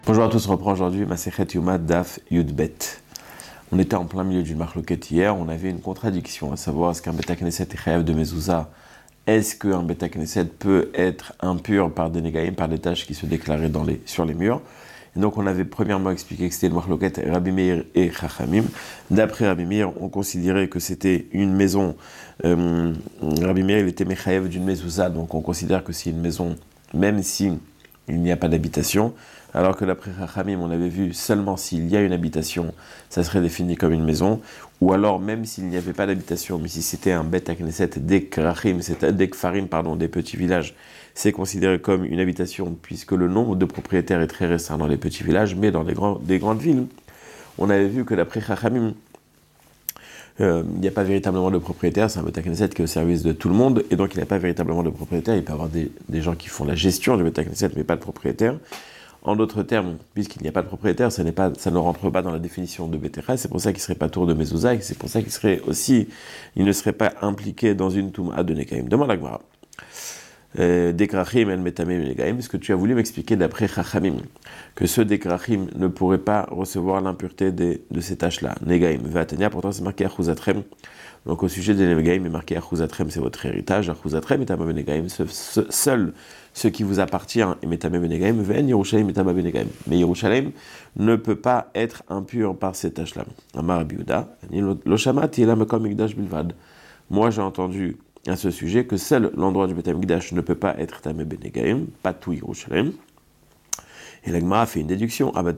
Bonjour à tous, on reprend aujourd'hui Masechet Yoma Daf Yudbet. On était en plein milieu d'une marloquette hier, on avait une contradiction, à savoir est-ce qu'un Beta Knesset est chayav de mezouza, est-ce qu'un Beta Knesset peut être impur par des négaïm, par des tâches qui se déclaraient sur les murs. Et donc on avait premièrement expliqué que c'était une marloquette Rabbi Meir et Chachamim. D'après Rabbi Meir, on considérait que c'était une maison, Rabbi Meir il était mechayev d'une mezouza, donc on considère que c'est une maison, même si il n'y a pas d'habitation, alors que d'après Chachamim, on avait vu seulement s'il y a une habitation, ça serait défini comme une maison, ou alors même s'il n'y avait pas d'habitation, mais si c'était un Bet Knesset des Kfarim, des petits villages, c'est considéré comme une habitation, puisque le nombre de propriétaires est très restreint dans les petits villages, mais dans des grandes villes, on avait vu que d'après Chachamim, il n'y a pas véritablement de propriétaire, c'est un Bet Knesset qui est au service de tout le monde, et donc il n'y a pas véritablement de propriétaire, il peut y avoir des gens qui font la gestion du Bet Knesset, mais pas de propriétaire. En d'autres termes, puisqu'il n'y a pas de propriétaire, ça ne rentre pas dans la définition de Bétécha, c'est pour ça qu'il ne serait pas tour de Mezouza, et c'est pour ça il ne serait pas impliqué dans une Touma de Nekaim. Demande à Gmara. Dekrachim el metame Nekaim, est-ce que tu as voulu m'expliquer d'après Chachamim que ceux Dekrachim ne pourraient pas recevoir l'impureté de ces tâches-là? Negaim, Vatania, pourtant c'est marqué Achuzatrem. Donc au sujet des Negaim, il est marqué Achuzatrem, c'est votre héritage. Achuzatrem et Tamam Negaim, seul ce qui vous appartient est Metame Benegaim, Ven Yerushalayim Metame Benegaim. Mais Yerushalayim ne peut pas être impur par ces tâches-là. Amar Rabbi Yehuda, Lo shamati ela makom mikdash bilvad. Moi j'ai entendu à ce sujet que seul l'endroit du Beth Mikdash ne peut pas être Tamé Benegaim, pas tout Yerushalayim. Et la Gemara fait une déduction. Ça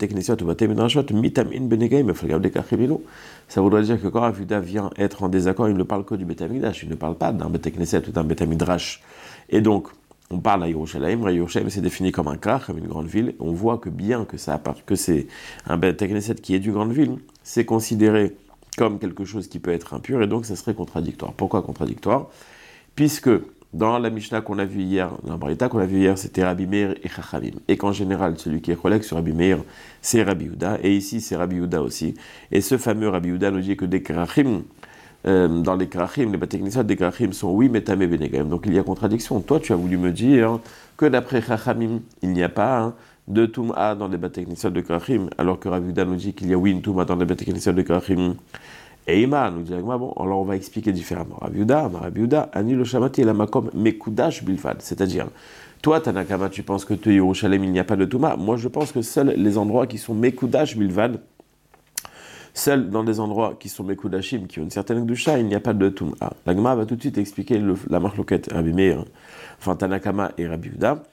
voudrait dire que quand Rabbi Yehuda vient être en désaccord, il ne parle que du Beth Mikdash, il ne parle pas d'un Beth Knesset ou d'un Beth Midrash. Et donc, on parle à Yerushalayim. Yerushalayim c'est défini comme un krach, comme une grande ville. On voit que bien que c'est un Beth Knesset qui est d'une grande ville, c'est considéré comme quelque chose qui peut être impur, et donc ça serait contradictoire. Pourquoi contradictoire? Puisque dans la Mishnah qu'on a vue hier, la Braïta qu'on a vue hier, c'était Rabbi Meir et Chachamim. Et qu'en général, celui qui est collègue sur Rabbi Meir, c'est Rabbi Yehuda. Et ici, c'est Rabbi Yehuda aussi. Et ce fameux Rabbi Yehuda nous dit que des krachim, dans les krachim, les Beth Knesset des krachim sont oui, metame benegaim. Donc il y a contradiction. Toi, tu as voulu me dire que d'après Chachamim, il n'y a pas de Touma dans les Beth Knesset de krachim, alors que Rabbi Yehuda nous dit qu'il y a oui une Touma dans les Beth Knesset de krachim. Et Ima nous dit, bon, alors on va expliquer différemment. Rabbi Yehuda, Ani lo shamati el makom mekudash bilvad. C'est-à-dire, toi, Tanakama, tu penses que de Yerushalayim, il n'y a pas de Touma. Moi, je pense que seuls les endroits qui sont mekudash bilvad, seuls dans des endroits qui sont Mekudashim, qui ont une certaine Gdusha, il n'y a pas de Touma. La Gemara va tout de suite expliquer la marloquette Rabbi Meir, enfin Tanakama et Rabbi Yehuda.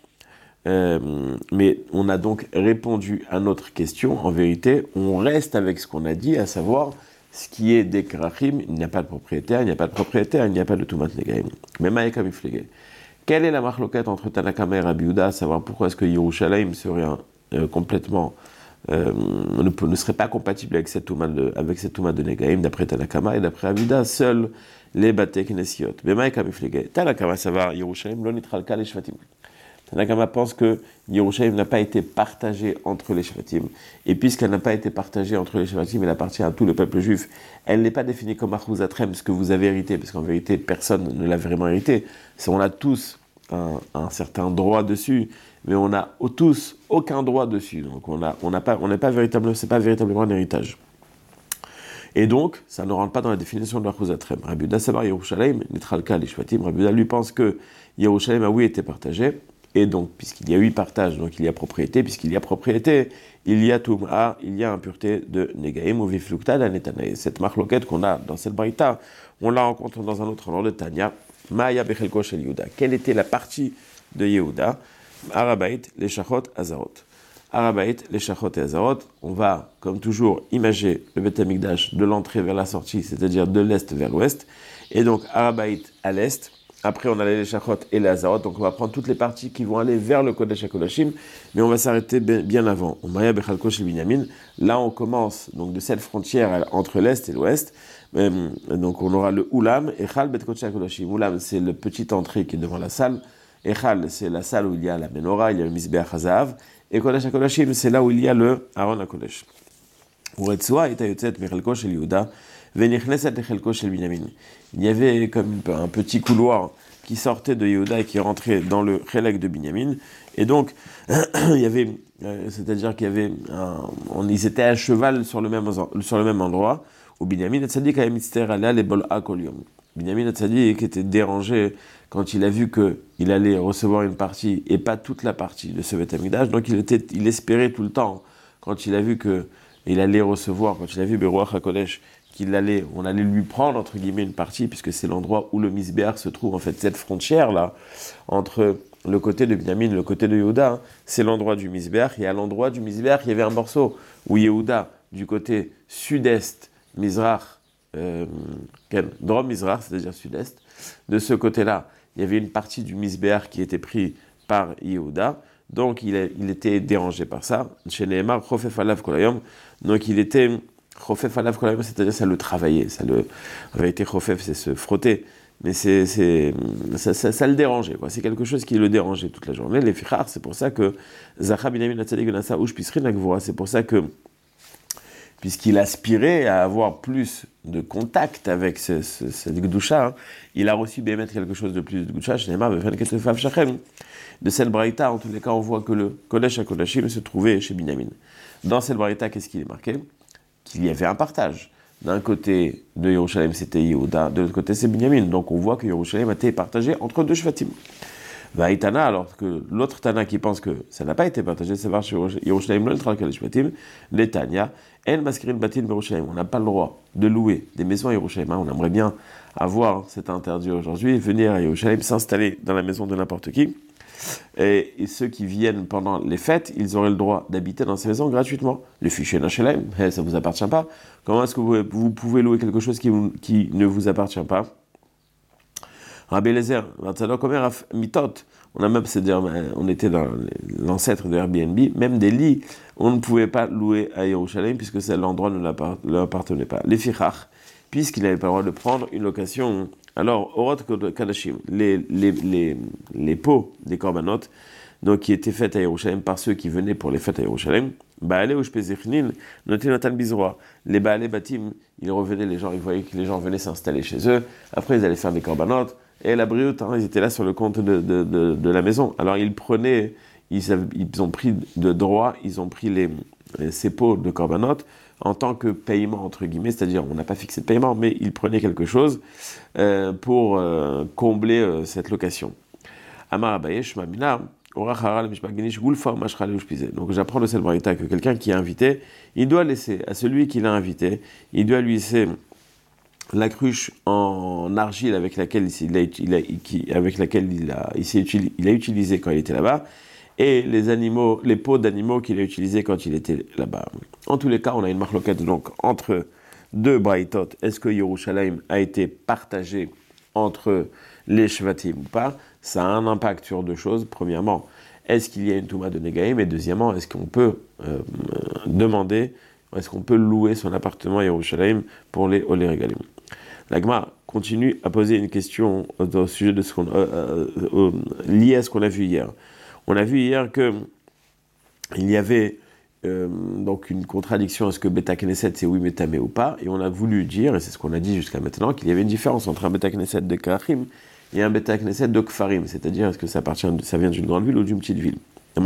Mais on a donc répondu à notre question. En vérité, on reste avec ce qu'on a dit, à savoir ce qui est des krachim, il n'y a pas de propriétaire, il n'y a pas de Toumat Negaim. Mais Maïka Miflege. Quelle est la marloquette entre Tanakama et Rabbi Yehuda, à savoir pourquoi est-ce que Yerushalayim serait complètement ne serait pas compatible avec cette Touma de Negaim, d'après Tanakama et d'après Rabbi Yehuda, seuls les Bate Knesiot. Mais Maïka Miflege. Tanakama, ça va, Yerushalayim, lo nitralka les Shvatim. Tanakama pense que Yerushalayim n'a pas été partagée entre les Shvatim. Et puisqu'elle n'a pas été partagée entre les Shvatim, elle appartient à tout le peuple juif. Elle n'est pas définie comme Achuzatrem, ce que vous avez hérité, parce qu'en vérité, personne ne l'a vraiment hérité. On a tous un certain droit dessus, mais on n'a tous aucun droit dessus. Donc c'est pas véritablement un héritage. Et donc, ça ne rentre pas dans la définition de l'Achuzatrem. Rabbi Yehuda savar Yerushalayim, nitralka les Shvatim. Rabbi Yehuda lui pense que Yerushalayim a oui été partagé. Et donc, puisqu'il y a 8 partages, donc il y a propriété. Puisqu'il y a propriété, il y a Touma, il y a impureté de Negaim ou Viflukta d'Anetanaï. Cette marloquette qu'on a dans cette Braïta, on la rencontre dans un autre endroit de Tanya. Maya Bechelko Shel Yehuda. Quelle était la partie de Yehuda? Arabait, les Shachot, Azarot. Arabait, les Shachot et Azarot. On va, comme toujours, imager le Beth Amikdash de l'entrée vers la sortie, c'est-à-dire de l'est vers l'ouest. Et donc, Arabait à l'est. Après, on a les Shachot et les Azarot, donc on va prendre toutes les parties qui vont aller vers le Kodesh HaKodashim, mais on va s'arrêter bien avant. Là, on commence donc de cette frontière entre l'Est et l'Ouest. Donc on aura le Oulam, Echal Bet Kodesh HaKodashim. Oulam, c'est le petit entrée qui est devant la salle. Echal, c'est la salle où il y a la Menorah, il y a le Mizbeach HaZahav. Et Kodesh HaKodashim, c'est là où il y a le Aaron HaKodesh. Uretzua et Tayotzet Mechelko Shel Yehuda. Il y avait comme un petit couloir qui sortait de Yehuda et qui rentrait dans le Chelek de Binyamin. Et donc, il y avait, c'est-à-dire qu'il y avait, ils étaient à cheval sur le même endroit, où Binyamin Hatzadik a mister alea les bol akolium. Binyamin Hatzadik était dérangé quand il a vu qu'il allait recevoir une partie et pas toute la partie de ce Beth Amikdash. Donc il espérait tout le temps, quand il a vu qu'il allait recevoir, quand il a vu Beruach HaKodesh, on allait lui prendre, entre guillemets, une partie, puisque c'est l'endroit où le Misbéach se trouve, en fait, cette frontière-là, entre le côté de Binyamin et le côté de Yehuda, hein, c'est l'endroit du Misbéach, et à l'endroit du Misbéach, il y avait un morceau où Yehuda, du côté sud-est, Mizrach, Drom Mizrach, c'est-à-dire sud-est, de ce côté-là, il y avait une partie du Misbéach qui était prise par Yehuda, donc il était dérangé par ça, chez Nehemar, Chofef Alav Kolayom, donc il était Chofef Alav Kolayom, c'est-à-dire ça le travaillait, en vérité Chofef c'est se frotter, mais ça le dérangeait, quoi. C'est quelque chose qui le dérangeait toute la journée. Les fichar, c'est pour ça que Zacha Binyamin Hatzadik Nasa Ush Pisrin Agvura, c'est pour ça que, puisqu'il aspirait à avoir plus de contact avec cette Gdusha, hein, il a reçu Bémet quelque chose de plus de Gdusha, de cette Braïta, en tous les cas, on voit que le Kodesh HaKodashim se trouvait chez Binyamin. Dans cette Braïta, qu'est-ce qu'il est marqué? Qu'il y avait un partage. D'un côté de Yerushalayim, c'était Yehuda, de l'autre côté, c'est Binyamin. Donc on voit que Yerushalayim a été partagé entre deux Shvatim. Vaïtana, alors que l'autre Tana qui pense que ça n'a pas été partagé, c'est voir chez Yerushalayim, le Shvatim, les Tanya, El Maskirin Batin Yerushalayim. On n'a pas le droit de louer des maisons à Yerushalayim. On aimerait bien avoir cet interdit aujourd'hui, venir à Yerushalayim, s'installer dans la maison de n'importe qui. Et ceux qui viennent pendant les fêtes, ils auraient le droit d'habiter dans ces maisons gratuitement. Le fichier Nachelaim, ça ne vous appartient pas. Comment est-ce que vous pouvez louer quelque chose qui ne vous appartient pas? Rabbi Eliezer, Mitot, on a même, c'est-à-dire, on était dans l'ancêtre de Airbnb, même des lits, on ne pouvait pas louer à Yerushalayim puisque l'endroit ne leur appartenait pas. Les fichach, puisqu'il n'avait pas le droit de prendre une location. Alors, Orot Kadashim, les pots des korbanot, donc qui étaient faites à Yerushalayim par ceux qui venaient pour les fêtes à Yerushalayim, Baalé ou Shpezechnin, noté Natan Bizroa, les Baalé Batim, ils revenaient, ils voyaient que les gens venaient s'installer chez eux, après ils allaient faire des korbanot, et la brioute, hein, ils étaient là sur le compte de la maison. Alors ils prenaient, ils ont pris de droit, ils ont pris ces pots de korbanot, en tant que paiement, entre guillemets, c'est-à-dire on n'a pas fixé de paiement, mais ils prenaient quelque chose pour combler cette location. Amar Abayesh Mamina, donc j'apprends de cette braïta que quelqu'un qui est invité, il doit laisser à celui qui l'a invité, il doit lui laisser la cruche en argile avec laquelle il a utilisé quand il était là-bas, et les pots d'animaux qu'il a utilisés quand il était là-bas. En tous les cas, on a une marloquette donc entre deux braïtot. Est-ce que Yerushalayim a été partagé entre les Shvatim ou pas? Ça a un impact sur deux choses. Premièrement, est-ce qu'il y a une Touma de Negaïm? Et deuxièmement, est-ce qu'on peut est-ce qu'on peut louer son appartement à Yerushalayim pour les Olé Regalim? La Gemara continue à poser une question au sujet de lié à ce qu'on a vu hier. On a vu hier qu'il y avait donc une contradiction, est-ce que Beta Knesset c'est oui Métamé ou pas, et on a voulu dire, et c'est ce qu'on a dit jusqu'à maintenant, qu'il y avait une différence entre un Beta Knesset de Karachim et un Beta Knesset de Kfarim, c'est-à-dire est-ce que ça vient d'une grande ville ou d'une petite ville. Tu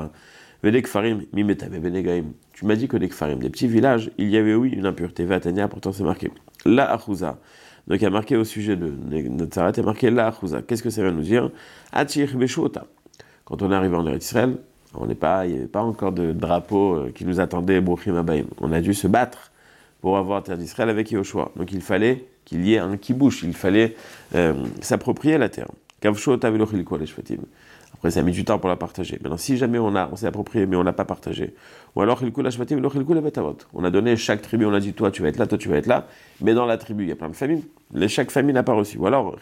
m'as dit que les Kfarim, des petits villages, il y avait oui une impureté, Vatania, pourtant c'est marqué. La Achouza. Donc il y a marqué au sujet de Netzaret, il y a marqué La Achouza. Qu'est-ce que ça veut nous dire? Atir Beshota. Quand on est arrivé en Eretz Israël, il n'y avait pas encore de drapeau qui nous attendait, Brouchim Abaïm. On a dû se battre pour avoir terre d'Israël avec Yehoshua. Donc il fallait qu'il y ait un kibouch, il fallait s'approprier la terre. Après, ça a mis du temps pour la partager. Maintenant, si jamais on s'est approprié, mais on n'a pas partagé, ou alors on a donné chaque tribu, on a dit toi tu vas être là, toi tu vas être là, mais dans la tribu il y a plein de familles, chaque famille n'a pas reçu. Ou alors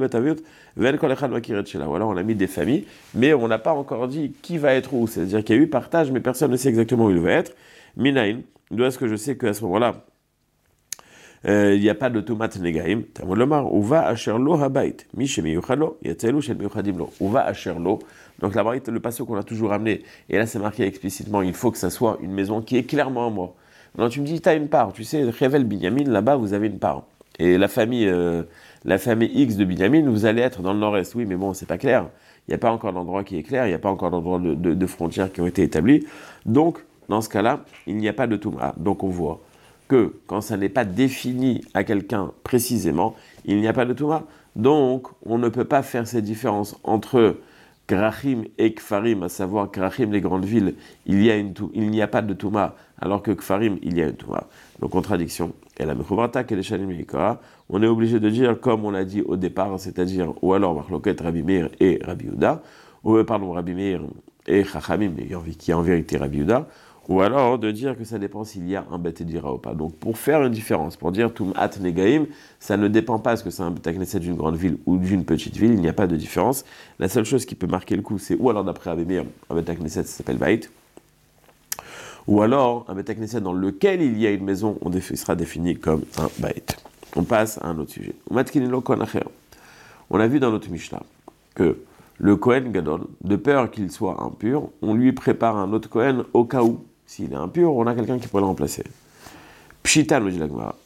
on a mis des familles, mais on n'a pas encore dit qui va être où. C'est-à-dire qu'il y a eu partage, mais personne ne sait exactement où il va être. Minaïn, d'où est-ce que je sais qu'à ce moment-là, il n'y a pas de tomate negaim. Tamolomar, ou va asherlo habait. Mishemiyuchalo, yatelu shel miyuchadimlo. Ou va asherlo. Donc la barite, le passage qu'on a toujours ramené, et là c'est marqué explicitement, il faut que ça soit une maison qui est clairement à moi. Maintenant tu me dis, tu as une part, tu sais, Rével Binyamin, là-bas vous avez une part. et la famille X de Binyamin, vous allez être dans le nord-est. Oui, mais bon, c'est pas clair. Il n'y a pas encore d'endroit qui est clair, il n'y a pas encore d'endroit de frontières qui ont été établis. Donc, dans ce cas-là, il n'y a pas de Touma. Donc, on voit que quand ça n'est pas défini à quelqu'un précisément, il n'y a pas de Touma. Donc, on ne peut pas faire cette différence entre Krachim et Kfarim, à savoir Krachim, les grandes villes, il n'y a pas de Touma, alors que Kfarim, il y a une Touma. Donc, contradiction. Et la Mechuvrata, Kedeshanim Yikara, on est obligé de dire, comme on l'a dit au départ, c'est-à-dire, ou alors Marloket, Rabbi Meir et Rabbi Yehuda, ou pardon, Rabbi Meir et Chachamim, qui est en vérité Rabbi Yehuda, ou alors de dire que ça dépend s'il y a un Bet Dira ou pas. Donc pour faire une différence, pour dire Tum'at Negaim, ça ne dépend pas est-ce que c'est un Bet Knesset d'une grande ville ou d'une petite ville, il n'y a pas de différence. La seule chose qui peut marquer le coup, c'est ou alors d'après Rabbi Meir, un Bet Knesset s'appelle Bait, ou alors un Bet Knesset dans lequel il y a une maison, sera défini comme un Bait. On passe à un autre sujet. On a vu dans notre Mishnah que le Kohen Gadol, de peur qu'il soit impur, on lui prépare un autre Kohen au cas où. S'il est impur, on a quelqu'un qui pourrait le remplacer. Pshita, nous dit la Gemara.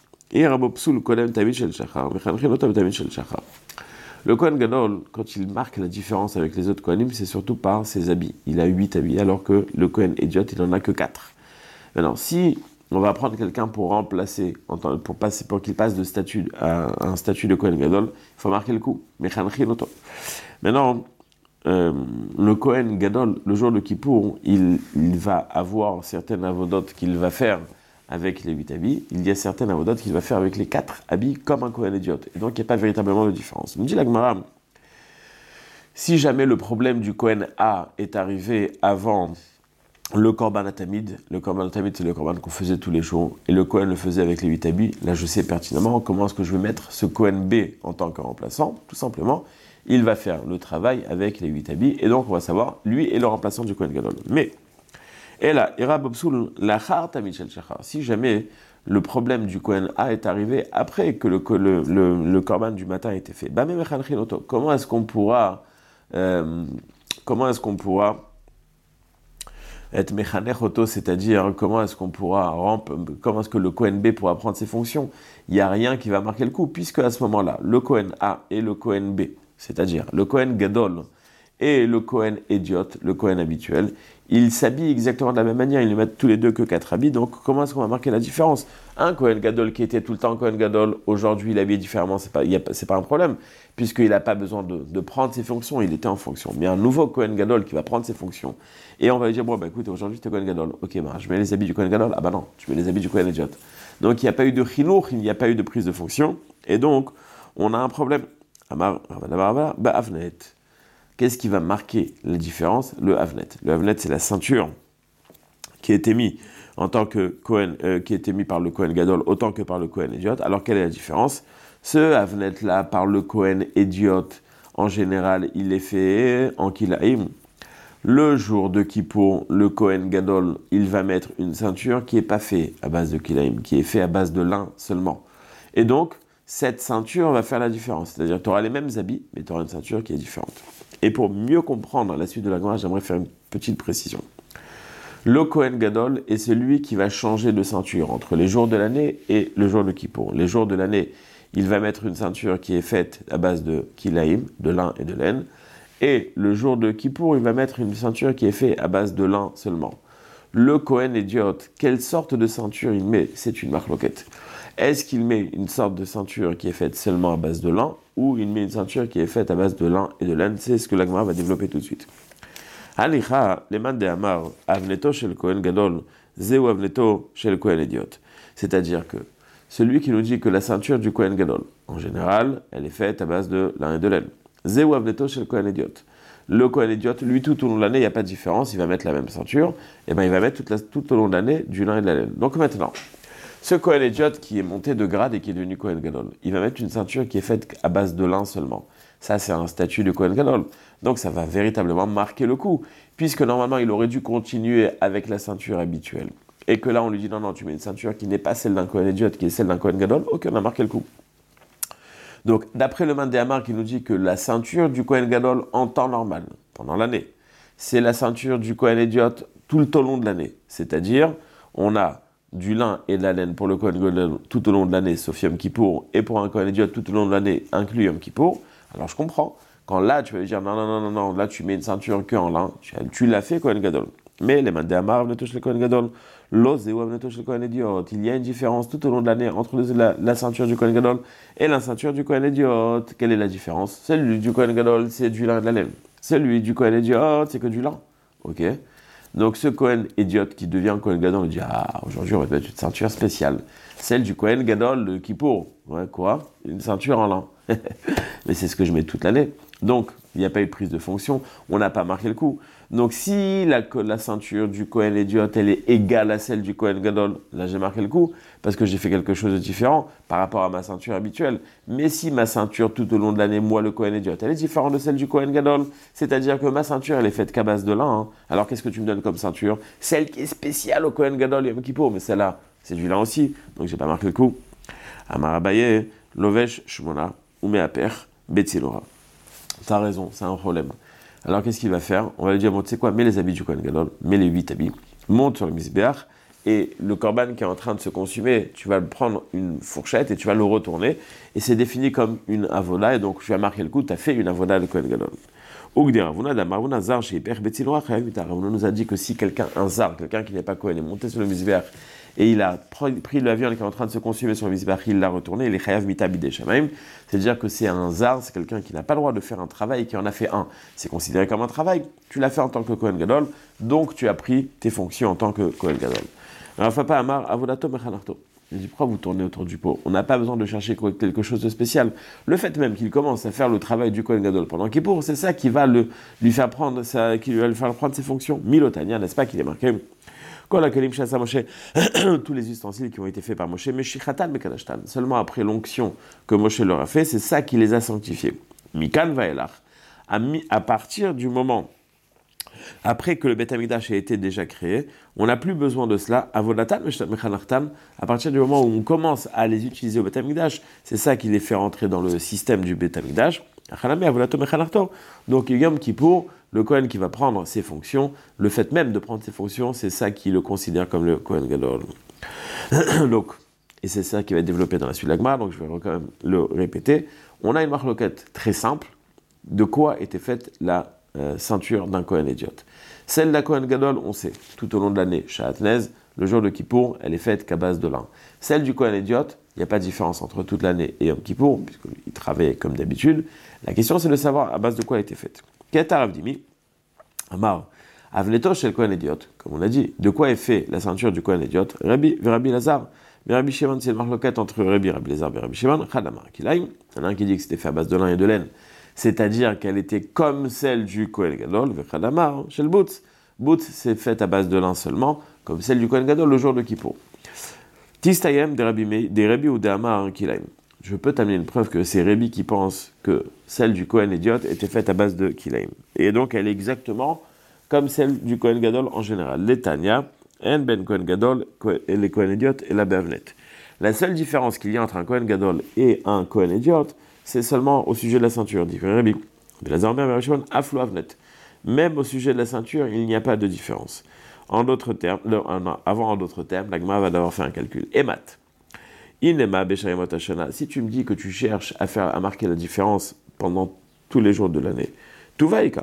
Le Kohen Gadol, quand il marque la différence avec les autres Kohanim, c'est surtout par ses habits. Il a 8 habits, alors que le Kohen Idiot, il n'en a que 4. Maintenant, si on va prendre quelqu'un pour remplacer, pour qu'il passe de statut à un statut de Kohen Gadol, il faut marquer le coup. Maintenant, le Kohen Gadol, le jour de Kippour, il va avoir certaines avodotes qu'il va faire avec les 8 habits. Il y a certaines avodotes qu'il va faire avec les 4 habits comme un Kohen Idiot. Et donc, il n'y a pas véritablement de différence. Nous dit la Gemara, si jamais le problème du Kohen A est arrivé avant le Korban Atamid, c'est le Korban qu'on faisait tous les jours, et le Kohen le faisait avec les 8 habits, là je sais pertinemment comment est-ce que je vais mettre ce Kohen B en tant que remplaçant, tout simplement. Il va faire le travail avec les 8 habits, et donc on va savoir, lui est le remplaçant du Kohen Gadol. Mais, et là, si jamais le problème du Kohen A est arrivé après que le Korban du matin a été fait, comment est-ce qu'on pourra être mechanech auto, c'est-à-dire comment est-ce que le Kohen B pourra prendre ses fonctions? Il n'y a rien qui va marquer le coup, puisque à ce moment-là, le Kohen A et le Kohen B, c'est-à-dire le Kohen Gadol et le Kohen Idiot, le Kohen habituel, ils s'habillent exactement de la même manière, ils ne mettent tous les deux que 4 habits, donc comment est-ce qu'on va marquer la différence? Un Kohen Gadol qui était tout le temps Kohen Gadol, aujourd'hui il habille différemment, c'est pas un problème, puisqu'il n'a pas besoin de prendre ses fonctions, il était en fonction. Mais un nouveau Kohen Gadol qui va prendre ses fonctions, et on va lui dire, bon, bah écoute, aujourd'hui tu es Kohen Gadol, ok, bah, je mets les habits du Kohen Gadol, ah bah non, tu mets les habits du Kohen Idiot. Donc il n'y a pas eu de chinour, il n'y a pas eu de prise de fonction, et donc on a un problème. Avnet. Qu'est-ce qui va marquer la différence? Le Avnet. Le Avnet, c'est la ceinture qui a été mise en tant que Kohen, qui a été mise par le Kohen Gadol autant que par le Kohen Idiot. Alors quelle est la différence? Ce Avnet-là, par le Kohen Idiot, en général, il est fait en Kilaïm. Le jour de Kippour, le Kohen Gadol, il va mettre une ceinture qui n'est pas faite à base de Kilaïm, qui est faite à base de lin seulement. Et donc, cette ceinture va faire la différence. C'est-à-dire que tu auras les mêmes habits, mais tu auras une ceinture qui est différente. Et pour mieux comprendre la suite de la Gemara, j'aimerais faire une petite précision. Le Kohen Gadol est celui qui va changer de ceinture entre les jours de l'année et le jour de Kippour. Les jours de l'année, il va mettre une ceinture qui est faite à base de kilaïm, de lin et de laine. Et le jour de Kippour, il va mettre une ceinture qui est faite à base de lin seulement. Le Kohen Idiot, quelle sorte de ceinture il met? C'est une marloquette. Est-ce qu'il met une sorte de ceinture qui est faite seulement à base de lin, ou il met une ceinture qui est faite à base de lin et de laine? C'est ce que la Gemara va développer tout de suite. Halicha, leman de Amar, avneto shel Kohen Gadol, zeu avneto shel Kohen Idiot. C'est-à-dire que celui qui nous dit que la ceinture du Kohen Gadol, en général, elle est faite à base de lin et de laine. Zeu avneto shel Kohen Idiot. Le Kohen Idiot, lui, tout au long de l'année, il n'y a pas de différence, il va mettre la même ceinture, et bien il va mettre tout au long de l'année du lin et de la laine. Donc maintenant, ce Kohen Idiot qui est monté de grade et qui est devenu Kohen Gadol, il va mettre une ceinture qui est faite à base de lin seulement. Ça, c'est un statut de Kohen Gadol. Donc ça va véritablement marquer le coup, puisque normalement, il aurait dû continuer avec la ceinture habituelle. Et que là, on lui dit, non, tu mets une ceinture qui n'est pas celle d'un Kohen Idiot, qui est celle d'un Kohen Gadol, ok, on a marqué le coup. Donc, d'après le Mandé Amar qui nous dit que la ceinture du Kohen Gadol en temps normal, pendant l'année, c'est la ceinture du Kohen Idiot tout le long de l'année. C'est-à-dire, on a du lin et de la laine pour le Kohen Gadol tout au long de l'année, sauf Yom Kippour, et pour un Kohen Idiot tout au long de l'année, inclus Yom Kippour, alors je comprends. Quand là, tu vas dire non, là tu mets une ceinture que en lin, tu l'as fait Kohen Gadol. Mais les Mandé Amar, Vnetosh le Kohen Gadol, l'Ozéou, Vnetosh le Kohen Idiot, il y a une différence tout au long de l'année entre la ceinture du Kohen Gadol et la ceinture du Kohen Idiot. Quelle est la différence? Celui du Kohen Gadol, c'est du lin et de la laine. Celui du Kohen Idiot, c'est que du lin. Ok? Donc ce Kohen Idiot qui devient Kohen Gadol, il dit aujourd'hui on va te mettre une ceinture spéciale. Celle du Kohen Gadol de Kippour. Ouais, quoi? Une ceinture en lin. Mais c'est ce que je mets toute l'année. Donc, il n'y a pas eu de prise de fonction, on n'a pas marqué le coup. Donc, si la ceinture du Kohen Idiot, elle est égale à celle du Kohen Gadol, là j'ai marqué le coup, parce que j'ai fait quelque chose de différent par rapport à ma ceinture habituelle. Mais si ma ceinture tout au long de l'année, moi le Kohen Idiot, elle est différente de celle du Kohen Gadol, c'est-à-dire que ma ceinture, elle est faite qu'à base de lin. Hein. Alors, qu'est-ce que tu me donnes comme ceinture? Celle qui est spéciale au Kohen Gadol Yom Kippour, mais celle-là, c'est du lin aussi, donc j'ai pas marqué le coup. Amar Abaye, Lovesh Shmona, Umeaper, Betsilora. T'as raison, c'est un problème. Alors qu'est-ce qu'il va faire? On va lui dire, bon, tu sais quoi, mets les habits du Kohen Gadol, mets les 8 habits, monte sur le misbéach, et le korban qui est en train de se consumer, tu vas prendre une fourchette et tu vas le retourner, et c'est défini comme une avoda, et donc tu vas marquer le coup, tu as fait une avoda de Kohen Gadol. Ravuna nous a dit que si un zar, quelqu'un qui n'est pas Kohen, est monté sur le misbéach, et il a pris la viande qui est en train de se consumer sur le misbéach, il l'a retourné, il est chayav mitabidé shamaim, c'est-à-dire que c'est un zar, c'est quelqu'un qui n'a pas le droit de faire un travail et qui en a fait un. C'est considéré comme un travail, tu l'as fait en tant que Kohen Gadol, donc tu as pris tes fonctions en tant que Kohen Gadol. Rafa Amar avodato mechanarto. Il dit, pourquoi vous tournez autour du pot? On n'a pas besoin de chercher quelque chose de spécial. Le fait même qu'il commence à faire le travail du Kohen Gadol pendant Kippour, c'est ça qui va lui faire prendre ses fonctions. Milotania, n'est-ce pas, qu'il est marqué tous les ustensiles qui ont été faits par Moshe, mais Shichatan Bekadashtan, seulement après l'onction que Moshe leur a fait, c'est ça qui les a sanctifiés. Mikan Vaelach, à partir du moment, après que le Beth Amikdash a été déjà créé, on n'a plus besoin de cela. Avodatan Mechanartan, à partir du moment où on commence à les utiliser au Beth Amikdash, c'est ça qui les fait rentrer dans le système du Beth Amikdash. Donc, Yom Kippour, le Kohen qui va prendre ses fonctions, le fait même de prendre ses fonctions, c'est ça qui le considère comme le Kohen Gadol. Donc, et c'est ça qui va être développé dans la suite de l'Agma, donc je vais quand même le répéter. On a une marloquette très simple de quoi était faite la ceinture d'un Kohen Idiot. Celle d'un Kohen Gadol, on sait, tout au long de l'année, Shahatnez, le jour de Kippour, elle est faite qu'à base de lin. Celle du Kohen Idiot, il n'y a pas de différence entre toute l'année et Yom Kippour, puisqu'il travaillait comme d'habitude. La question, c'est de savoir à base de quoi elle était faite. Keta Ravdimi, Amar, Avneto chez le Kohen Idiot, comme on l'a dit, de quoi est fait la ceinture du Kohen Idiot? Rabbi Lazar, mais Rabbi Shimon, c'est une marloquette entre Rabbi Lazar et Rabbi Shimon, Chadamar Kilaim. Il y en a un qui dit que c'était fait à base de lin et de laine, c'est-à-dire qu'elle était comme celle du Kohen Gadol, Chadamar, chez le Boutz. Boutz, c'est fait à base de lin seulement, comme celle du Kohen Gadol le jour de Kippour. Tistayem des Rabbi ou des Amar Kilaim. Je peux t'amener une preuve que c'est Rabbi qui pense que celle du Kohen Idiot était faite à base de Kilaim. Et donc elle est exactement comme celle du Kohen Gadol en général. L'Etania, En Ben Kohen Gadol, et les Kohen Idiot et la Bevnet. La seule différence qu'il y a entre un Kohen Gadol et un Kohen Idiot, c'est seulement au sujet de la ceinture, dit Rabbi. Même au sujet de la ceinture, il n'y a pas de différence. En d'autres termes, l'Agma va d'abord faire un calcul. Emat. Si tu me dis que tu cherches à marquer la différence pendant tous les jours de l'année, tout va pourquoi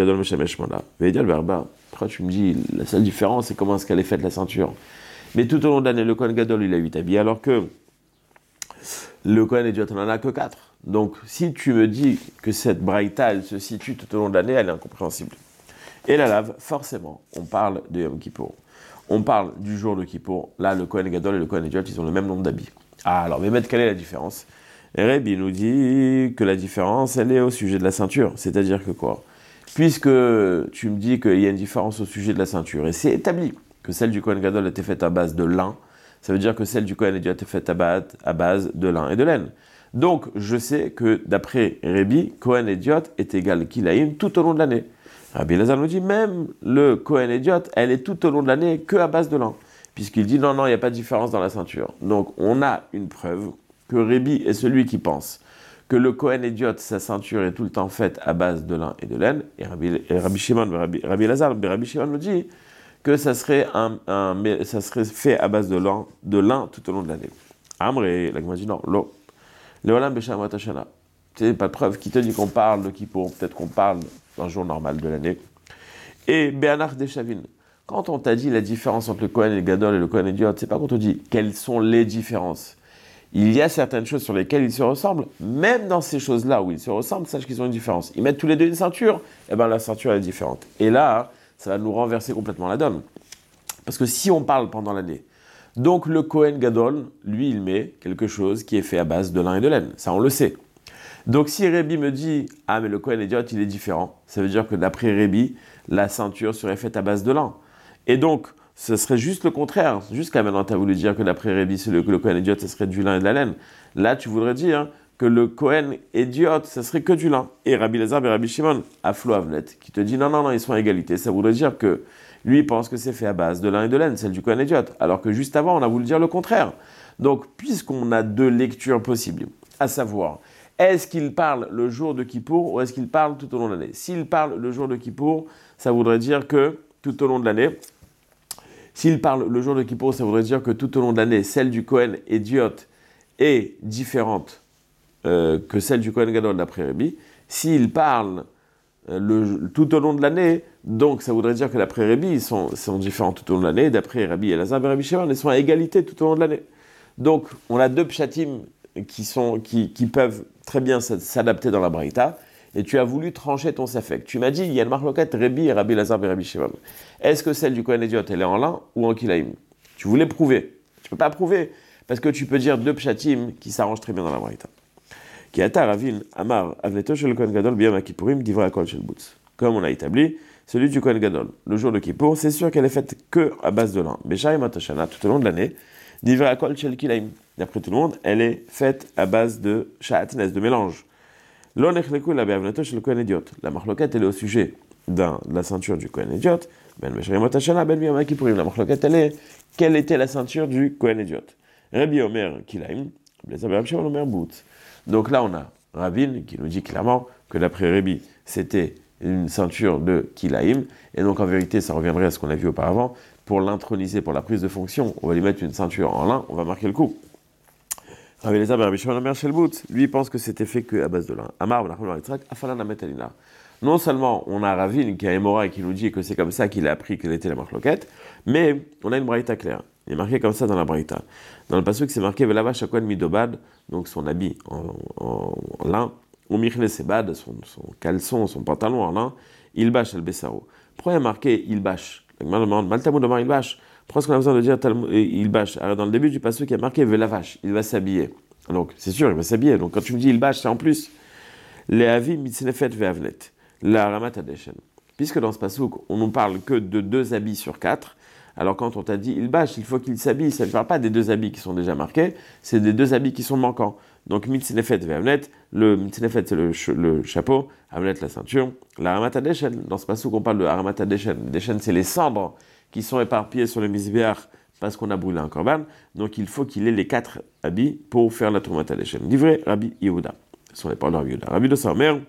tu me dis la seule différence c'est comment est-ce qu'elle est faite la ceinture? Mais tout au long de l'année, le Kohen Gadol il a 8 habits, alors que le Kohen Idiot n'en a que 4. Donc si tu me dis que cette braïta elle se situe tout au long de l'année, elle est incompréhensible. Et la lave, forcément, on parle de Yom Kippour. On parle du jour de Kippour. Là, le Kohen Gadol et le Kohen Idiot, ils ont le même nombre d'habits. Ah, alors, mais quelle est la différence? Rabbi nous dit que la différence, elle est au sujet de la ceinture. C'est-à-dire que quoi? Puisque tu me dis qu'il y a une différence au sujet de la ceinture, et c'est établi que celle du Kohen Gadol était faite à base de lin, ça veut dire que celle du Kohen Idiot est faite à base de lin et de laine. Donc, je sais que d'après Rabbi, Kohen Idiot est égal Kilaïm tout au long de l'année. Rabbi Lazar nous dit même le Kohen Idiot, elle est tout au long de l'année que à base de lin. Puisqu'il dit non, il n'y a pas de différence dans la ceinture. Donc on a une preuve que Rabbi est celui qui pense que le Kohen Idiot, sa ceinture est tout le temps faite à base de lin et de laine. Et Rabbi Shimon, Rabbi Lazar, Rabbi Shimon nous dit que ça serait ça serait fait à base de lin tout au long de l'année. Amr et la Gemara dit non, lo. Leolam Beshamot Hashana. Tu sais, pas de preuve qui te dit qu'on parle de Kippour, peut-être qu'on parle d'un jour normal de l'année. Et Be'anach Deshavin. Quand on t'a dit la différence entre le Kohen et le Gadol et le Kohen Idiot, c'est pas qu'on te dit quelles sont les différences. Il y a certaines choses sur lesquelles ils se ressemblent, même dans ces choses-là où ils se ressemblent, sache qu'ils ont une différence. Ils mettent tous les deux une ceinture, et bien la ceinture est différente. Et là, ça va nous renverser complètement la donne. Parce que si on parle pendant l'année, donc le Kohen Gadol, lui, il met quelque chose qui est fait à base de lin et de laine. Ça, on le sait. Donc si Rébi me dit « Ah, mais le Kohen Idiot, il est différent », ça veut dire que d'après Rébi, la ceinture serait faite à base de lin. Et donc, ce serait juste le contraire. Jusqu'à maintenant, tu as voulu dire que d'après Rébi, le Kohen Idiot, ce serait du lin et de la laine. Là, tu voudrais dire que le Kohen Idiot, ce serait que du lin. Et Rabbi Lazar et Rabbi Shimon, à Flo Avnet, qui te dit « Non, non, non, ils sont à égalité ». Ça voudrait dire que lui, il pense que c'est fait à base de lin et de laine, celle du Kohen Idiot. Alors que juste avant, on a voulu dire le contraire. Donc, puisqu'on a deux lectures possibles, à savoir, est-ce qu'il parle le jour de Kippour ou est-ce qu'il parle tout au long de l'année? S'il parle le jour de Kippour, ça voudrait dire que tout au long de l'année, s'il parle le jour de Kippour, ça voudrait dire que tout au long de l'année, celle du Kohen Idiot est différente que celle du Kohen Gadol d'après Rébi. S'il parle tout au long de l'année, donc ça voudrait dire que d'après Rébi, ils sont différents tout au long de l'année. D'après Rabbi Elazar et Rabbi Shimon, ils sont à égalité tout au long de l'année. Donc, on a deux pshatim qui peuvent très bien s'adapter dans la Braïta, et tu as voulu trancher ton safek. Tu m'as dit, il y a une marloquette Rébi et Rabbi Elazar et Rabbi Shimon. Est-ce que celle du Kohen Idiot, elle est en lin ou en kilaïm? Tu voulais prouver. Tu ne peux pas prouver, parce que tu peux dire deux pshatim qui s'arrangent très bien dans la Braïta. Qui ata Ravin, Amar, Avneto shel Kohen Gadol, Biyam HaKippurim, Divra Akol shel Butz. Comme on a établi, celui du Kohen Gadol, le jour de Kippour, c'est sûr qu'elle est faite que à base de lin. Beshai Matashana, tout au long de l'année, Divra Akol shel Kilaim. D'après tout le monde, elle est faite à base de sha'atnes, de mélange. Lo nechleku la be'avneto shel Kohen Idiot. La marloquette, elle est au sujet de la ceinture du Kohen Idiot. Ben Beshai Matashana, ben Biyam HaKippurim. La marloquette, elle est, quelle était la ceinture du Kohen Idiot? Rabbi Omer Kilaim, Rabbi Shimon Omer Butz. Donc là, on a Ravin qui nous dit clairement que d'après Rébi, c'était une ceinture de Kilaïm. Et donc en vérité, ça reviendrait à ce qu'on a vu auparavant. Pour l'introniser, pour la prise de fonction, on va lui mettre une ceinture en lin, on va marquer le coup. Rabbi Elazar ben Rabbi Shimon Omer Shel Butz, lui pense que c'était fait qu'à base de lin. Amar ben Nachman Yitzhak, Afalan Ametalina. Non seulement on a Ravin qui a Émora et qui nous dit que c'est comme ça qu'il a appris quelle était la marloquette, mais on a une braïta claire. Il est marqué comme ça dans la braïta. Dans le pasuk, c'est marqué Velava Shakon Midobad, donc son habit en lin, ou Michle Sebad, son caleçon, son pantalon en lin, il bâche al Bessaro. Pourquoi il y a marqué il bâche? La Gemara demande Maltamou Omar il bâche. Pourquoi est-ce qu'on a besoin de dire il bâche? Alors dans le début du pasuk, il y a marqué Velavash, il va s'habiller. Donc c'est sûr, il va s'habiller. Donc quand tu me dis il bâche, c'est en plus. Les avis mitznefet ve'avnet, la ramat adeshen. Puisque dans ce pasuk, on ne parle que de 2 habits sur 4. Alors quand on t'a dit il bâche, il faut qu'il s'habille, ça ne parle pas des 2 habits qui sont déjà marqués, c'est des 2 habits qui sont manquants. Donc mitznefet ve'avnet, le mitznefet c'est le chapeau, avnet la ceinture, la ramat adeshen, dans ce pasuk on parle de ramat adeshen. Deshen c'est les cendres qui sont éparpillées sur le misbéach parce qu'on a brûlé un korban, donc il faut qu'il ait les 4 habits pour faire la troumat adeshen. Livré Rabbi Yehuda, ce sont les paroles de Rabbi Yehuda. Rabbi de sa mère,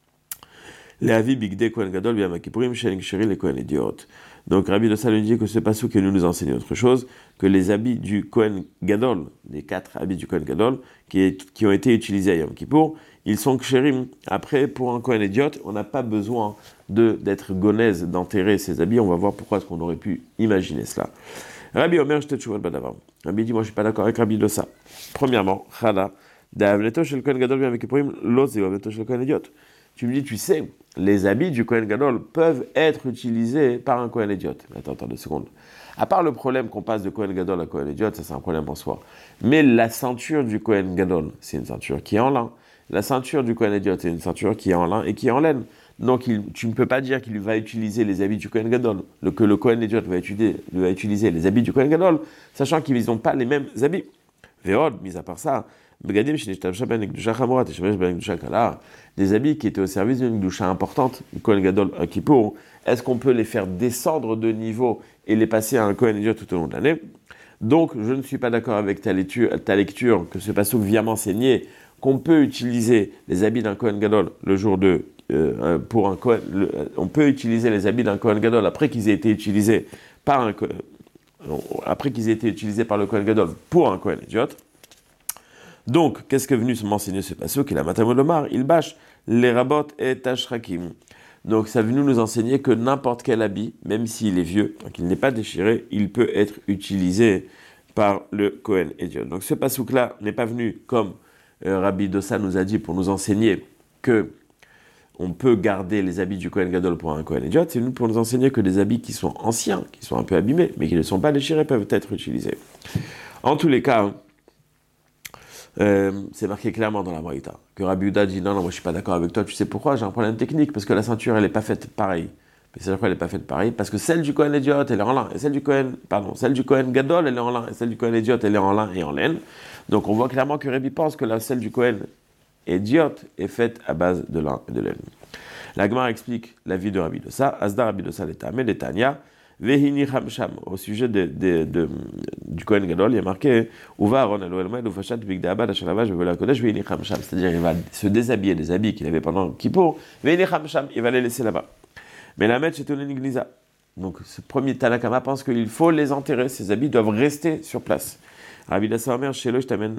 les avis bigde Kohen Gadol Biyam HaKippurim she'en ksheri les Kohen Idiot. Donc Rabbi Dossa nous dit que ce pasuk nous enseigne autre chose, que les habits du Kohen Gadol, les 4 habits du Kohen Gadol, qui ont été utilisés à Yom Kippour, ils sont ksherim. Après, pour un Kohen Idiot, on n'a pas besoin d'être gonèse, d'enterrer ses habits. On va voir pourquoi est-ce qu'on aurait pu imaginer cela. Rabbi Omer, je te tchouval badavar. Rabbi dit, moi je suis pas d'accord avec Rabbi Dossa. Premièrement, Chada, d'avneto shel Kohen Gadol Biyam HaKippurim, lo zeu avneto shel Kohen Idiot. Tu me dis, tu sais, les habits du Kohen Gadol peuvent être utilisés par un Kohen Idiot. Attends 2 secondes. À part le problème qu'on passe de Kohen Gadol à Kohen Idiot, ça c'est un problème en soi. Mais la ceinture du Kohen Gadol, c'est une ceinture qui est en lin. La ceinture du Kohen Idiot, c'est une ceinture qui est en lin et qui est en laine. Donc tu ne peux pas dire qu'il va utiliser les habits du Kohen Gadol, que le Kohen Idiot va utiliser les habits du Kohen Gadol, sachant qu'ils n'ont pas les mêmes habits. Véod, mis à part ça, des habits qui étaient au service d'une Gdusha importante, le Kohen Gadol à Kippour, est-ce qu'on peut les faire descendre de niveau et les passer à un Kohen Idiot tout au long de l'année? Donc, je ne suis pas d'accord avec ta lecture que ce pasuk vient m'enseigner qu'on peut utiliser les habits d'un Kohen Gadol le jour pour un Kohen, on peut utiliser les habits d'un Kohen Gadol après qu'ils aient été utilisés par un après qu'ils aient été utilisés par le Kohen Gadol pour un Kohen Idiot. Donc, qu'est-ce que est venu m'enseigner ce passage qu'il a Matamod Lomar, il bâche les rabots et tashrakim. Donc, ça est venu nous enseigner que n'importe quel habit, même s'il est vieux, qu'il n'est pas déchiré, il peut être utilisé par le Kohen Idiot. Donc, ce passouk-là n'est pas venu comme Rabbi Dossa nous a dit pour nous enseigner que on peut garder les habits du Kohen Gadol pour un Kohen Idiot, c'est venu pour nous enseigner que des habits qui sont anciens, qui sont un peu abîmés, mais qui ne sont pas déchirés, peuvent être utilisés. En tous les cas, c'est marqué clairement dans la Braïta que Rabbi Yehuda dit non, moi je suis pas d'accord avec toi, tu sais pourquoi? J'ai un problème technique, parce que la ceinture elle n'est pas faite pareil. Mais c'est pourquoi elle n'est pas faite pareil? Parce que celle du Kohen Idiot elle est en lin, et celle du Kohen Gadol elle est en lin, et celle du Kohen Idiot elle est en lin et en laine. Donc on voit clairement que Rabbi pense que celle du Kohen Idiot est faite à base de lin et de laine. La Gemara explique la vie de Rabbi Dossa, Asda Rabbi Dossa l'Etame, l'Etania, Vehini Hamsham, au sujet du Kohen Gadol, il y a marqué Uva Aaron Elohel Ufashat Bigdabad Ashalavaj Vela Kodesh Vehini Hamsham, c'est-à-dire il va se déshabiller des habits qu'il avait pendant Kippour, Vehini Hamsham, il va les laisser là-bas. Mais la Metch est une Gliza. Donc ce premier Tanakama pense qu'il faut les enterrer, ces habits doivent rester sur place. Rabbi Dossa Omer, ça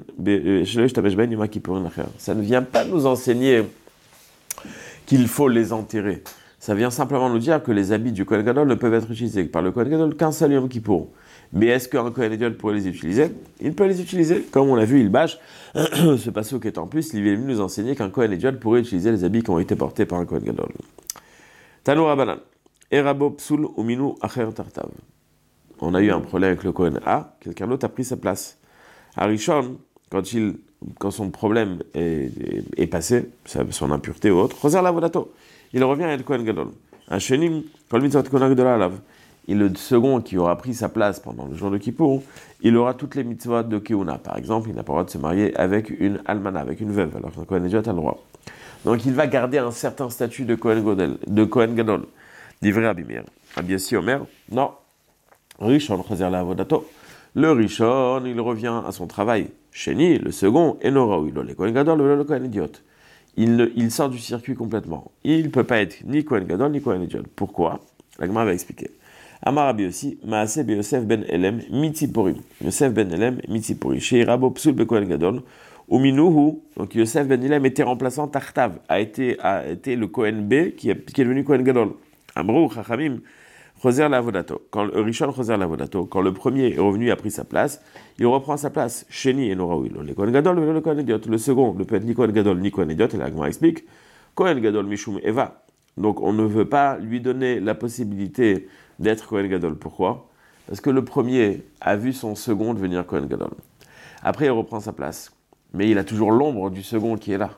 ne vient pas nous enseigner qu'il faut les enterrer. Ça vient simplement nous dire que les habits du Kohen Gadol ne peuvent être utilisés par le Kohen Gadol qu'un seul Yom Kippour. Mais est-ce qu'un Kohen Idiot pourrait les utiliser? Il peut les utiliser. Comme on l'a vu, il bâche. Ce passouk est en plus, il est venu nous enseigner qu'un Kohen Idiot pourrait utiliser les habits qui ont été portés par un Kohen Gadol. Tano Rabbanan. Erabo psul uminu acher tartav. On a eu un problème avec le Kohen A, quelqu'un d'autre a pris sa place. Arishon, quand son problème est passé, son impureté ou autre, Choser lavodato. Il revient à être Kohen Gadol. Un shenim, quand le mitzvot Kohen Gadol alav. Et le second qui aura pris sa place pendant le jour de Kippour, il aura toutes les mitzvot de Keuna. Par exemple, il n'a pas le droit de se marier avec une almana, avec une veuve, alors qu'un Kohen Idiot a le droit. Donc il va garder un certain statut de Kohen Gadol. D'ivrei Abimir. Abiasi Omer, non. Rishon Choser lavodato. Le Rishon, il revient à son travail. Sheni, le second, Enoraoui, le Kohen Gadol, le Kohen Idiot. Il sort du circuit complètement. Il ne peut pas être ni Kohen Gadol, ni Kohen Idiot. Pourquoi? La Gemara va expliquer. Amar Rabbi aussi, Maase be Yosef ben Elem, Mitzipori. Yosef ben Elem, Mitzipori. Chez Rabo Psul be Kohen Gadol, Uminuhu, donc Yosef ben Elem était remplaçant Tartav, a été le Kohen B qui est devenu Kohen Gadol. Amrou, Chachamim, Choser lavodato. Quand le Rishon Choser lavodato, quand le premier est revenu et a pris sa place, il reprend sa place. Sheni et Noraoui, le Kohen Gadol, le Kohen Idiot. Le second ne peut être ni Kohen Gadol ni Kohen Idiot, et la Gemara explique Kohen Gadol Mishum Eva. Donc on ne veut pas lui donner la possibilité d'être Kohen Gadol. Pourquoi? Parce que le premier a vu son second devenir Kohen Gadol. Après il reprend sa place. Mais il a toujours l'ombre du second qui est là.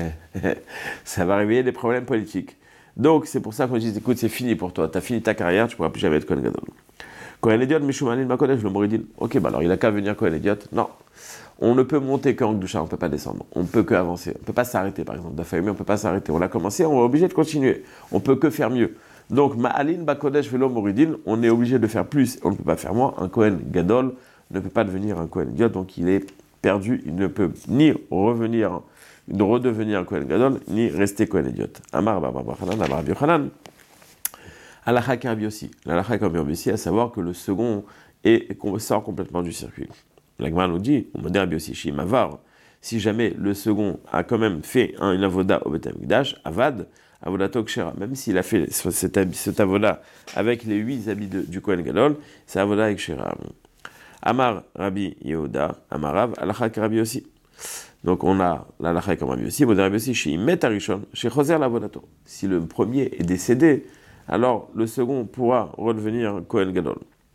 Ça va réveiller des problèmes politiques. Donc, c'est pour ça qu'on dit, écoute, c'est fini pour toi. Tu as fini ta carrière, tu ne pourras plus jamais être Kohen Gadol. Kohen Idiot, Mishumanin, Makodesh, le Moridin. Ok, alors il n'a qu'à venir Kohen Idiot. Non. On ne peut monter qu'en Gdusha, on ne peut pas descendre. On ne peut que avancer. On ne peut pas s'arrêter, par exemple. D'Afaïmi, on ne peut pas s'arrêter. On a commencé, on est obligé de continuer. On ne peut que faire mieux. Donc, Ma'alin, Bakodesh, Velo, Moridin, on est obligé de faire plus. On ne peut pas faire moins. Un Kohen Gadol ne peut pas devenir un Kohen Idiot, donc il est perdu. Il ne peut ni redevenir un Kohen Gadol, ni rester Kohen Idiot. Amar Babachanan, Amar Yochanan. Alakha Karbi aussi. L'alakha Karbi aussi, à savoir que le second sort complètement du circuit. La Gemara nous dit, on me dit aussi, chez Mavar, si jamais le second a quand même fait une avoda au Beth Amikdash, avad, avodato kshera, même s'il a fait cet avoda avec les 8 habits du Kohen Gadol, c'est avoda kshera. Amar Rabbi Yehuda, Amarav, alakha Karbi aussi. Donc on a l'alakha comme Rabbi aussi, Rabbi aussi, chez Imet Arishon, chez Choser lavodato. Si le premier est décédé, alors le second pourra redevenir Kohen Gadol.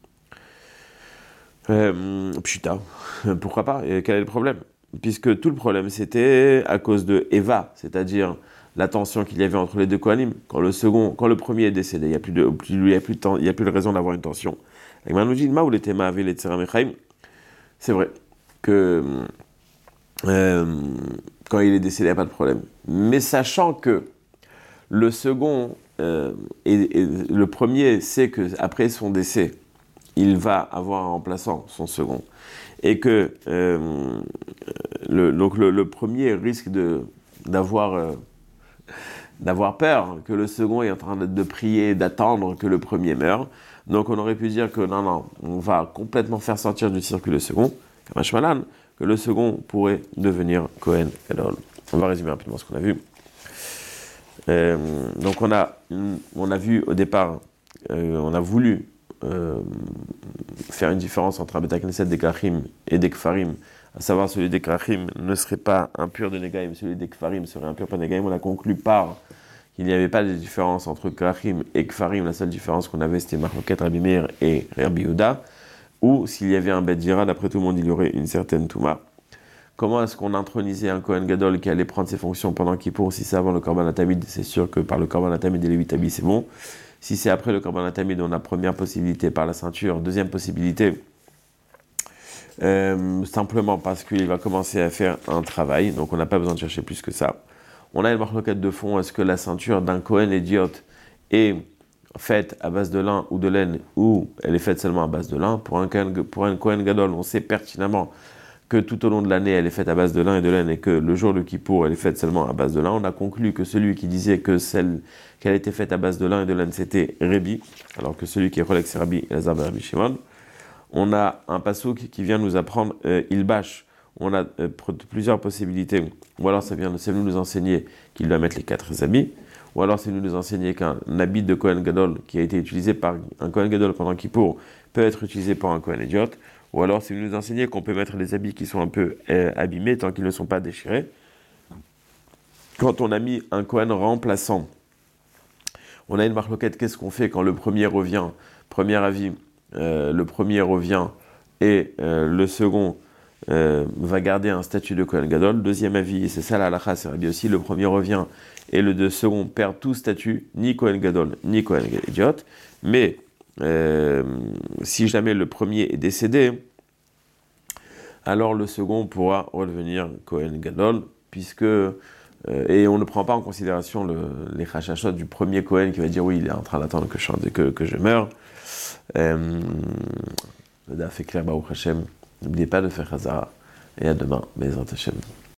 Pshita, pourquoi pas? Et quel est le problème? Puisque tout le problème c'était à cause de Eva, c'est-à-dire la tension qu'il y avait entre les deux Kohanim. Quand le premier est décédé, il n'y a plus de raison d'avoir une tension. C'est vrai que quand il est décédé, il n'y a pas de problème. Mais sachant que le second et le premier sait qu'après son décès, il va avoir un remplaçant, son second. Et que le premier risque d'avoir peur que le second est en train de prier, d'attendre que le premier meure. Donc on aurait pu dire que non, on va complètement faire sortir du circuit le second, que le second pourrait devenir Kohen Gadol. On va résumer rapidement ce qu'on a vu. Donc on a vu au départ, on a voulu faire une différence entre un Beth Knesset des Krachim et des Kfarim, à savoir celui des Krachim ne serait pas impur de Negaim, celui des Kfarim serait impur de Negaim. On a conclu par qu'il n'y avait pas de différence entre Krachim et Kfarim, la seule différence qu'on avait c'était Marloket Rabbi Meir et Rabbi Yehuda, ou s'il y avait un Bet Dira, d'après tout le monde il y aurait une certaine Touma. Comment est-ce qu'on intronisait un Kohen Gadol qui allait prendre ses fonctions pendant Kippour? Si c'est avant le Korban HaTamid, c'est sûr que par le Korban HaTamid et les 8 habits, c'est bon. Si c'est après le Korban HaTamid, on a première possibilité par la ceinture. Deuxième possibilité, simplement parce qu'il va commencer à faire un travail, donc on n'a pas besoin de chercher plus que ça. On a une marloquette de fond, est-ce que la ceinture d'un Kohen Idiot est faite à base de lin ou de laine, ou elle est faite seulement à base de lin? Pour un Kohen Gadol, on sait pertinemment que tout au long de l'année, elle est faite à base de lin et de laine, et que le jour de Kippour, elle est faite seulement à base de lin. On a conclu que celui qui disait que qu'elle était faite à base de lin et de laine, c'était Rébi, alors que celui qui est Rolex, c'est Rabbi Elazar ben Rabbi Shimon. On a un passouk qui vient nous apprendre Ilbash. On a plusieurs possibilités. Ou alors c'est venu nous enseigner qu'il doit mettre les 4 habits. Ou alors c'est venu nous enseigner qu'un habit de Kohen Gadol qui a été utilisé par un Kohen Gadol pendant Kippour peut être utilisé par un Kohen Idiot. Ou alors c'est venu nous enseigner qu'on peut mettre des habits qui sont un peu abîmés tant qu'ils ne sont pas déchirés. Quand on a mis un Kohen remplaçant, on a une marloquette, qu'est-ce qu'on fait quand le premier revient? Premier avis, le premier revient et le second va garder un statut de Kohen Gadol. Deuxième avis, et c'est ça la halakha, c'est Rabbi aussi, le premier revient et le second perd tout statut, ni Kohen Gadol, ni Kohen Idiot. Mais si jamais le premier est décédé, alors le second pourra redevenir Kohen Gadol, puisque et on ne prend pas en considération les chachachot du premier Kohen qui va dire oui, il est en train d'attendre que je meure. Le daf est clair, Baruch Hashem. N'oubliez pas de faire Chazara. Et à demain, Bezrat Hashem.